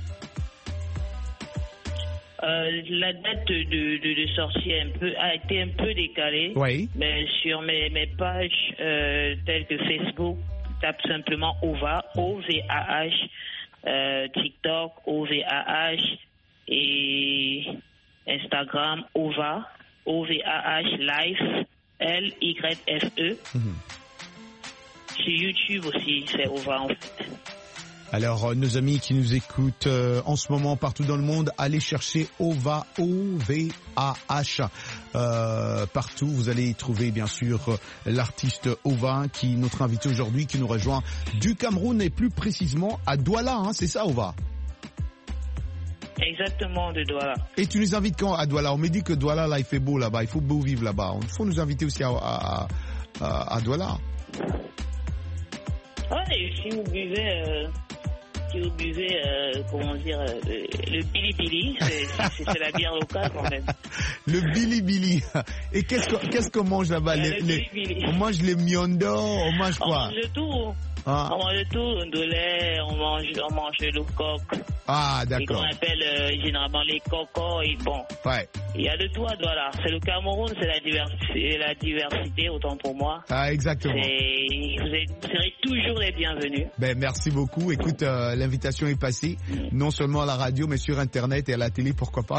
Euh, la date de, de, de sortie a, un peu, a été un peu décalée, oui. mais sur mes, mes pages euh, telles que Facebook, tape simplement Ova, O V A H, euh, TikTok, O V A H, et Instagram, Ova, O V A H Life, L Y F E. Mm-hmm. Sur YouTube aussi, c'est Ova en fait. Alors, euh, nos amis qui nous écoutent euh, en ce moment partout dans le monde, allez chercher Ova, O V A H. Euh, partout, vous allez trouver bien sûr l'artiste Ova, qui est notre invité aujourd'hui, qui nous rejoint du Cameroun et plus précisément à Douala, hein, c'est ça Ova? Exactement, de Douala. Et tu nous invites quand à Douala? On me dit que Douala, là, il fait beau là-bas, il faut beau vivre là-bas. Il faut nous inviter aussi à, à, à, à Douala. Ouais, si vous buvez... Euh... Si vous buvez, euh, comment dire, euh, le Billy-Billy, c'est, c'est, c'est la bière locale quand même. Le Billy-Billy. Et qu'est-ce, que, qu'est-ce qu'on mange là-bas? les, les, On mange les miondo, on mange quoi? On mange de tout. Ah. On mange de tout, de lait, on mange, on mange le coq. Ah, d'accord. Et qu'on appelle euh, généralement les cocos, et bon. Ouais. Il y a de tout à Douala. C'est le Cameroun, c'est la diversité, la diversité autant pour moi. Ah, exactement. C'est, vous, êtes, vous serez toujours les bienvenus. Ben, merci beaucoup. Écoute, euh, l'invitation est passée, non seulement à la radio, mais sur Internet et à la télé, pourquoi pas.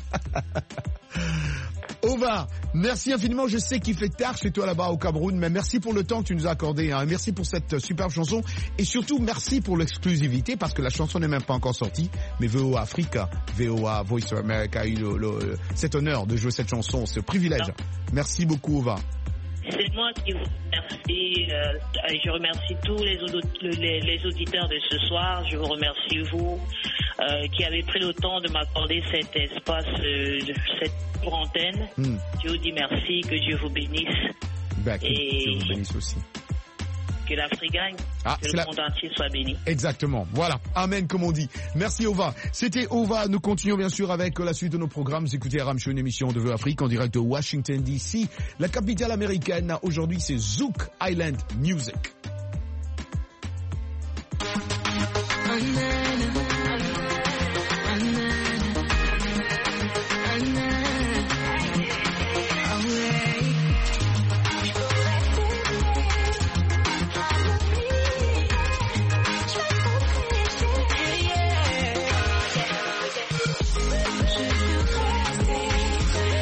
Ova, merci infiniment. Je sais qu'il fait tard chez toi là-bas au Cameroun, mais merci pour le temps que tu nous as accordé. Hein. Merci pour cette superbe chanson et surtout merci pour l'exclusivité parce que la chanson n'est même pas encore sortie. Mais V O A Africa, V O A Voice of America a eu le, le, cet honneur de jouer cette chanson, ce privilège. Merci beaucoup, Ova. C'est moi qui vous remercie. Euh, je remercie tous les, les, les auditeurs de ce soir. Je vous remercie vous euh, qui avez pris le temps de m'accorder cet espace, euh, cette antenne. Mm. Je vous dis merci, que Dieu vous bénisse. Bah, que et Dieu vous bénisse aussi. Que l'Afrique gagne, ah, que le la... monde entier soit béni. Exactement, voilà, amen comme on dit. Merci Ova. C'était Ova, nous continuons bien sûr avec la suite de nos programmes. Vous écoutez Aram Show, une émission de Vœux Afrique en direct de Washington D C, la capitale américaine. Aujourd'hui c'est Zouk Island Music.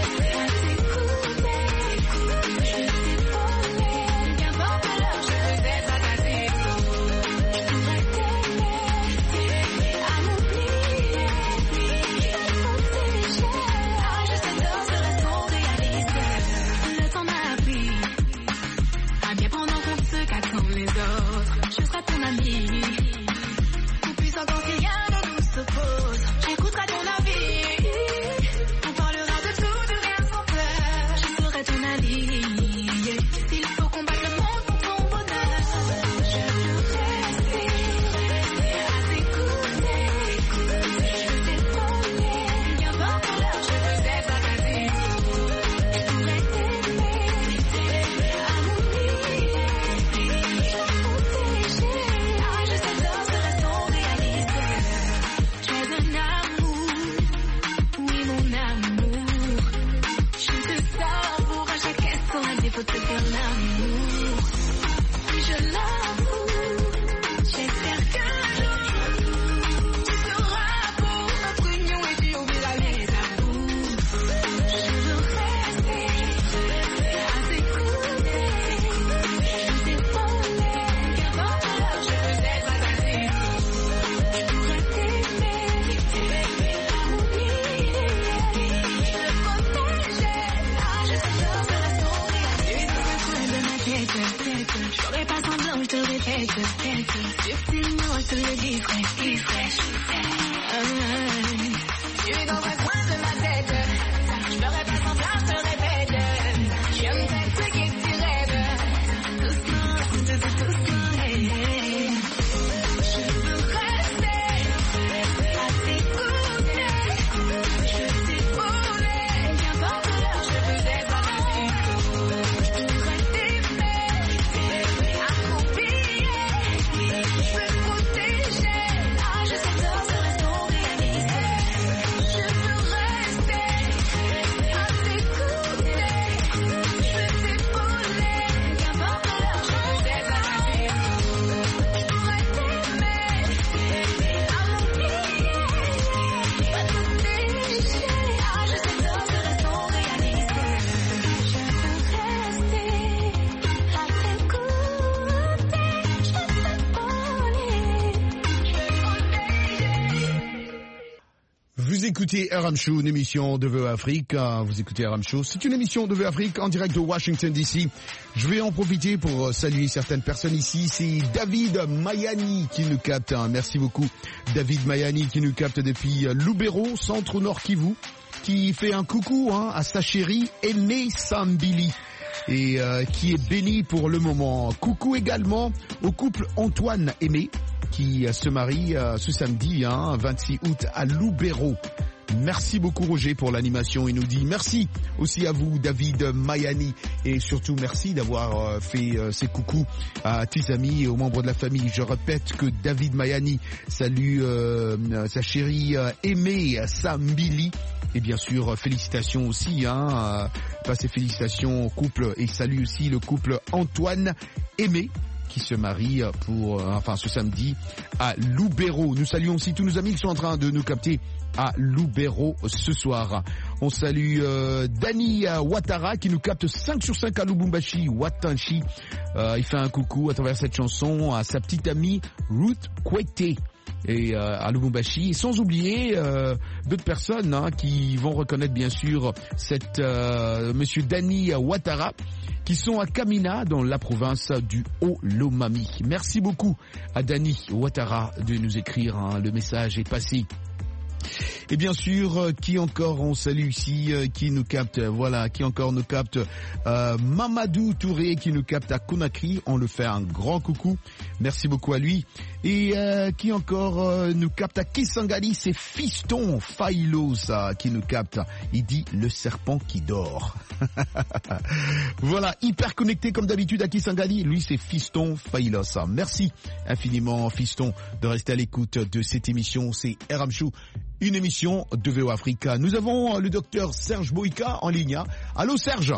Je bête. Je ferai pas semblant, je te répète, répète. Subtilement, je te le dis, frère, dis, frère, je suis dans un coin de ma tête. Je ferai pas semblant, je te répète. J'aime cette truc et tu rêves. Doucement, doucement, doucement, hey, hey. Je veux rester à t'écouter. Je t'épaulais, qu'importe l'heure, je veux être à l'écho. Je pourrais t'aimer, à m'oublier. Je veux protéger, ah, je sais que ce reste ton réalité. Je veux rester à t'écouter. Je veux t'épauler, qu'importe l'heure, je veux être à l'écho. Je pourrais t'aimer, à m'oublier. Je veux protéger, ah, je sais que ce reste ton réalité. Je veux rester à t'écouter. Je veux t'épauler. Je veux protéger. Vous écoutez R M Show, une émission de V O Afrique. Vous écoutez R M Show. C'est une émission de V O Afrique en direct de Washington D C. Je vais en profiter pour saluer certaines personnes ici. C'est David Mayani qui nous capte. Merci beaucoup. David Mayani qui nous capte depuis Lubero, centre Nord Kivu, qui fait un coucou hein, à sa chérie Aimée Sambili et euh, qui est béni pour le moment. Coucou également au couple Antoine Aimé qui euh, se marie euh, ce samedi hein, vingt-six août à Lubero. Merci beaucoup Roger pour l'animation. Il nous dit merci aussi à vous David Mayani et surtout merci d'avoir euh, fait euh, ces coucous à tes amis et aux membres de la famille. Je répète que David Mayani salue euh, sa chérie euh, Aimée Sambili et bien sûr félicitations aussi hein, euh, passez félicitations au couple et salue aussi le couple Antoine Aimé qui se marie pour, euh, enfin ce samedi à Lubero. Nous saluons aussi tous nos amis qui sont en train de nous capter à Lubero ce soir. On salue euh, Dani Ouattara qui nous capte cinq sur cinq à Lubumbashi, Watanshi. Euh, il fait un coucou à travers cette chanson à sa petite amie Ruth Kwete et euh, à Lubumbashi. Et sans oublier euh, d'autres personnes hein, qui vont reconnaître bien sûr cette euh, monsieur Dani Ouattara qui sont à Kamina dans la province du Haut-Lomami. Merci beaucoup à Dani Ouattara de nous écrire, hein, le message est passé. Et bien sûr, euh, qui encore on salue ici, euh, qui nous capte, voilà, qui encore nous capte, euh, Mamadou Touré qui nous capte à Conakry, on le fait un grand coucou, merci beaucoup à lui. Et euh, qui encore euh, nous capte à Kisangani, c'est Fiston Failo ça, qui nous capte, il dit le serpent qui dort. Voilà, hyper connecté comme d'habitude à Kisangani, lui c'est Fiston Failo ça. Merci infiniment Fiston de rester à l'écoute de cette émission, c'est R M Show. Une émission de V O Africa. Nous avons le docteur Serge Boïka en ligne. Allô Serge.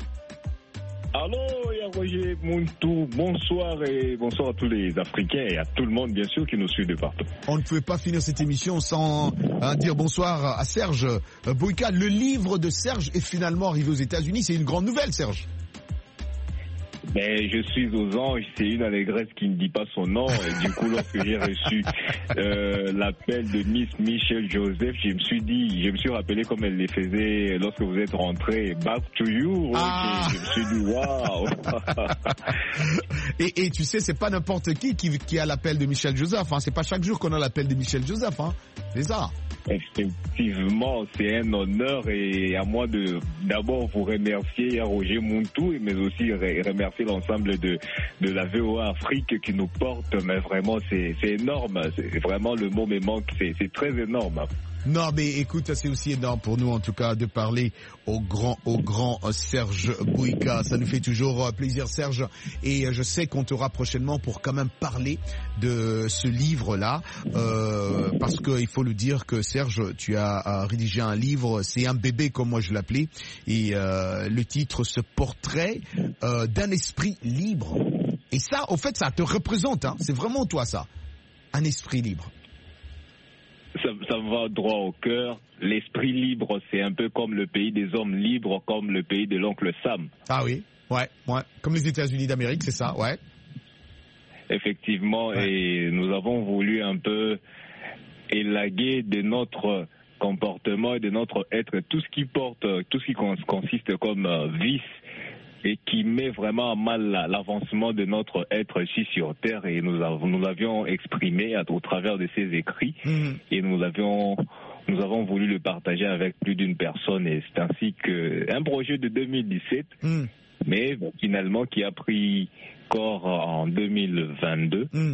Allô Roger Muntu, bonsoir et bonsoir à tous les Africains et à tout le monde bien sûr qui nous suit de partout. On ne pouvait pas finir cette émission sans hein, dire bonsoir à Serge Boïka. Le livre de Serge est finalement arrivé aux États-Unis. C'est une grande nouvelle Serge. Mais je suis aux anges, c'est une allégresse qui ne dit pas son nom. Et du coup, lorsque j'ai reçu euh, l'appel de Miss Michelle Joseph, je me suis dit, je me suis rappelé comme elle les faisait lorsque vous êtes rentré. Back to you, ah. Je me suis dit, waouh. et, et tu sais, c'est pas n'importe qui, qui qui a l'appel de Michelle Joseph. Hein. C'est pas chaque jour qu'on a l'appel de Michelle Joseph. Hein. C'est ça. Effectivement, c'est un honneur et à moi de d'abord vous remercier Roger Muntu, mais aussi remercier l'ensemble de de la V O A Afrique qui nous porte. Mais vraiment, c'est c'est énorme. C'est vraiment le mot me manque. C'est c'est très énorme. Non, mais écoute, c'est aussi énorme pour nous, en tout cas, de parler au grand, au grand Serge Boïka. Ça nous fait toujours plaisir, Serge. Et je sais qu'on t'aura prochainement pour quand même parler de ce livre-là. Euh, parce qu'il faut le dire que, Serge, tu as rédigé un livre, c'est un bébé, comme moi je l'appelais. Et euh, le titre, ce portrait euh, d'un esprit libre. Et ça, au fait, ça te représente, hein. C'est vraiment toi, ça. Un esprit libre. Ça, ça va droit au cœur. L'esprit libre, c'est un peu comme le pays des hommes libres, comme le pays de l'oncle Sam. Ah oui, ouais, ouais. Comme les États-Unis d'Amérique, c'est ça, ouais. Effectivement, ouais. Et nous avons voulu un peu élaguer de notre comportement et de notre être tout ce qui porte, tout ce qui consiste comme vice et qui met vraiment à mal la, l'avancement de notre être ici sur Terre. Et nous, avons, nous l'avions exprimé à, au travers de ces écrits mmh. et nous l'avions... Nous avons voulu le partager avec plus d'une personne et c'est ainsi qu'un projet de deux mille dix-sept, mmh. mais bon, finalement qui a pris corps en deux mille vingt-deux. Mmh.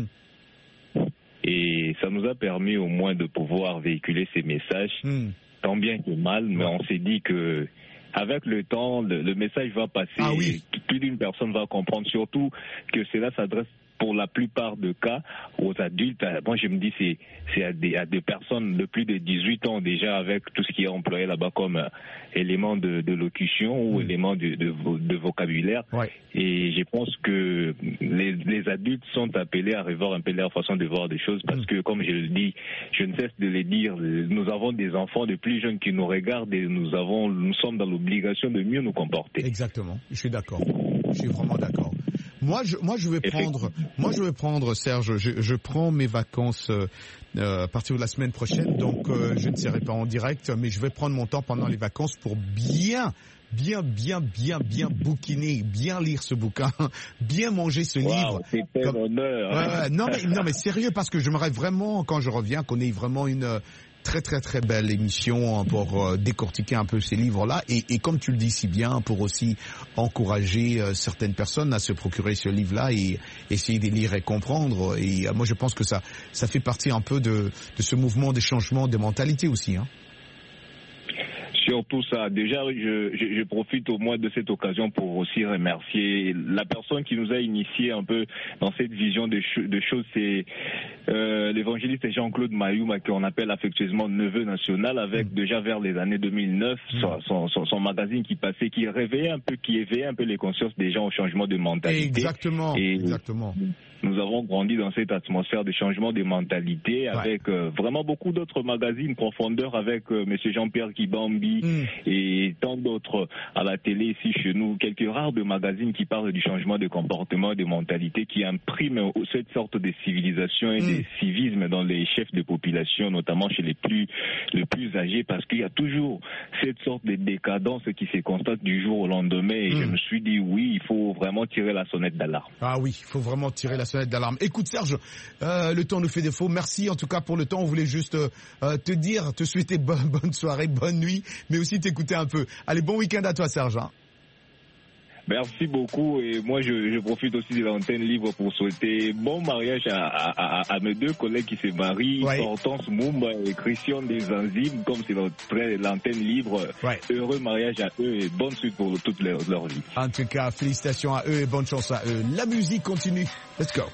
Et ça nous a permis au moins de pouvoir véhiculer ces messages, mmh. tant bien que mal, mais on s'est dit que avec le temps, le, le message va passer ah, oui. et plus d'une personne va comprendre, surtout que cela s'adresse pour la plupart des cas aux adultes. Moi je me dis c'est c'est à des, à des personnes de plus de dix-huit ans déjà, avec tout ce qui est employé là-bas comme euh, élément de, de locution ou mmh. élément de, de, de vocabulaire. Ouais. Et je pense que les, les adultes sont appelés à revoir un peu leur façon de voir des choses parce mmh. que comme je le dis, je ne cesse de le dire, nous avons des enfants de plus jeunes qui nous regardent et nous avons nous sommes dans l'obligation de mieux nous comporter. Exactement, je suis d'accord. Je suis vraiment d'accord. Moi, je, moi, je vais prendre, moi, je vais prendre, Serge, je, je prends mes vacances euh, à partir de la semaine prochaine, donc euh, je ne serai pas en direct, mais je vais prendre mon temps pendant les vacances pour bien, bien, bien, bien, bien bouquiner, bien lire ce bouquin, bien manger ce wow, livre. C'est un honneur. Euh, non, mais non, mais sérieux, parce que j'aimerais vraiment, quand je reviens, qu'on ait vraiment une très très très belle émission pour euh, décortiquer un peu ces livres-là et, et comme tu le dis si bien, pour aussi encourager euh, certaines personnes à se procurer ce livre-là et essayer de lire et comprendre. Et euh, moi je pense que ça ça fait partie un peu de, de ce mouvement des changements de mentalité aussi, hein. Surtout ça. Déjà, je, je, je profite au moins de cette occasion pour aussi remercier la personne qui nous a initié un peu dans cette vision de, ch- de choses. C'est euh, l'évangéliste Jean-Claude Mayouma, qu'on appelle affectueusement Neveu National, avec mmh. déjà vers les années deux mille neuf, mmh. son, son, son magazine qui passait, qui réveillait un peu, qui éveillait un peu les consciences des gens au changement de mentalité. Exactement. Et exactement. Nous avons grandi dans cette atmosphère de changement de mentalité avec ouais. euh, vraiment beaucoup d'autres magazines profondeur avec euh, Monsieur Jean-Pierre Kibambi mm. et tant d'autres à la télé ici chez nous. Quelques rares de magazines qui parlent du changement de comportement, de mentalité, qui impriment cette sorte de civilisation et mm. de civisme dans les chefs de population, notamment chez les plus les plus âgés, parce qu'il y a toujours cette sorte de décadence qui se constate du jour au lendemain. Et mm. je me suis dit oui, il faut vraiment tirer la sonnette d'alarme. Ah oui, il faut vraiment tirer la sonnette d'alarme. Écoute Serge, euh, le temps nous fait défaut. Merci en tout cas pour le temps. On voulait juste euh, te dire, te souhaiter bonne, bonne soirée, bonne nuit, mais aussi t'écouter un peu. Allez, bon week-end à toi Serge. Hein. Merci beaucoup et moi je, je profite aussi de l'antenne libre pour souhaiter bon mariage à, à, à, à mes deux collègues qui se marient, ouais. Hortense Moumba et Christian Desanzimes, comme c'est notre, l'antenne libre. Ouais. Heureux mariage à eux et bonne suite pour toute leur, leur vie. En tout cas, félicitations à eux et bonne chance à eux. La musique continue. Let's go.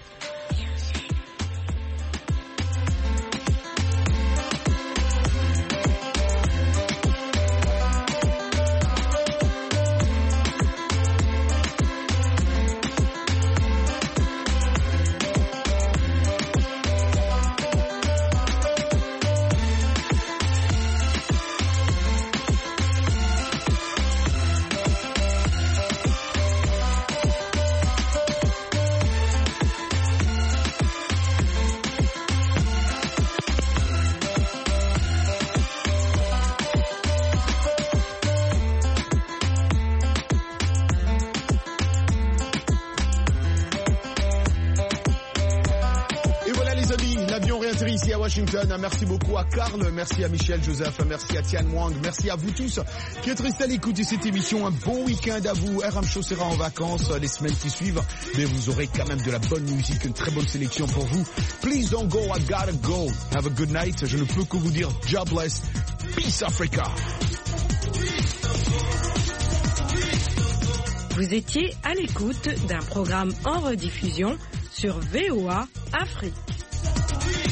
Washington, merci beaucoup à Karl, merci à Michel Joseph, merci à Tian Wang, merci à vous tous qui êtes restés à l'écoute de cette émission. Un bon week-end à vous. R M Show sera en vacances les semaines qui suivent, mais vous aurez quand même de la bonne musique, une très bonne sélection pour vous. Please don't go, I gotta go. Have a good night. Je ne peux que vous dire God bless. Peace Africa. Vous étiez à l'écoute d'un programme en rediffusion sur V O A Afrique.